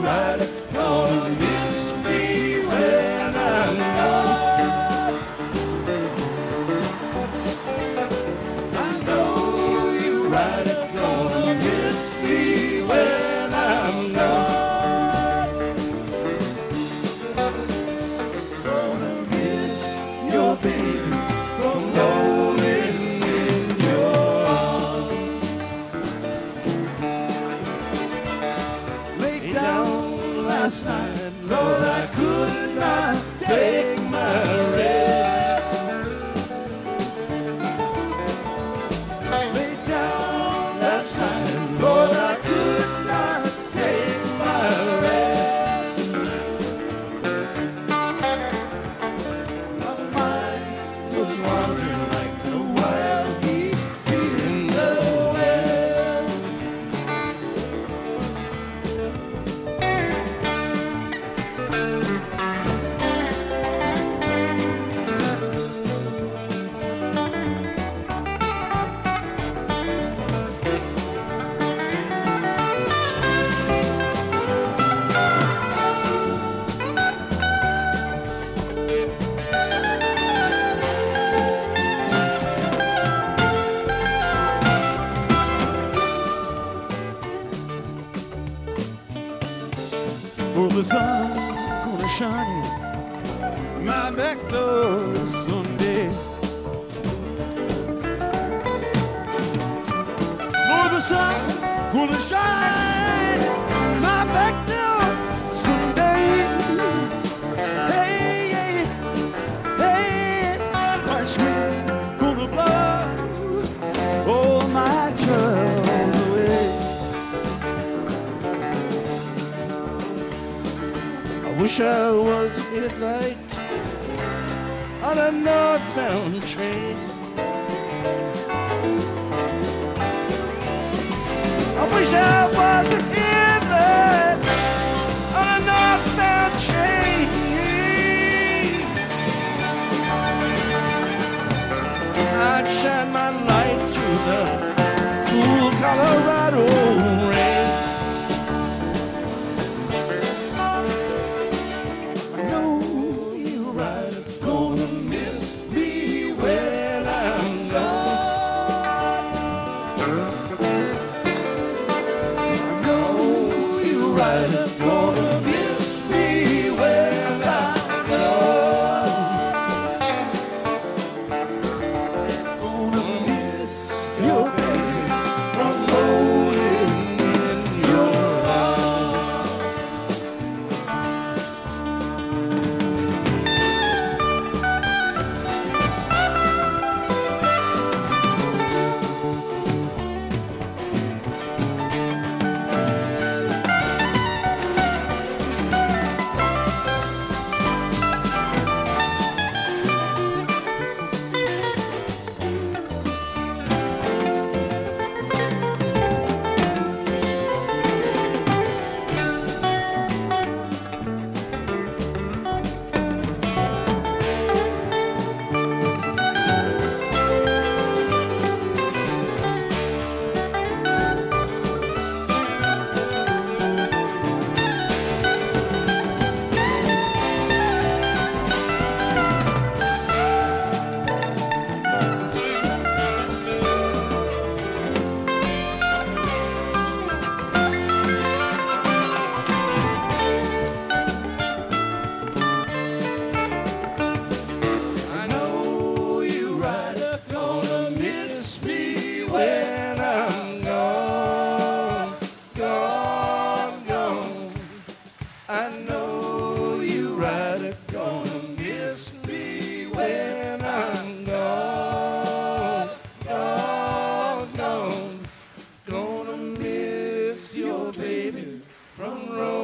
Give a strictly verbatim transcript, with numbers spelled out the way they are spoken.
rider gonna miss me when I'm gone. I know you rider gonna miss me when I'm gone. Gonna miss your baby from rolling in your arms. Lay down last night, Lord, I could not take my rest. Lay down last night, Lord, I could not take my rest. My mind was wandering like the wild geese in the west. Oh, the sun gonna shine in my back door someday. Oh, the sun gonna shine in my back door someday. Hey, hey, hey, watch me gonna blow all my troubles away. I wish I was a headlight on a northbound train. I wish I was a headlight on a northbound train. I'd shine my light through the cool Colorado rain. Gonna miss me when I'm gone. Gonna miss your baby from rolling in your arms. When I'm gone, gone, gone, I know you rider gonna miss me when I'm gone, gone, gone, gonna miss your baby from Rome.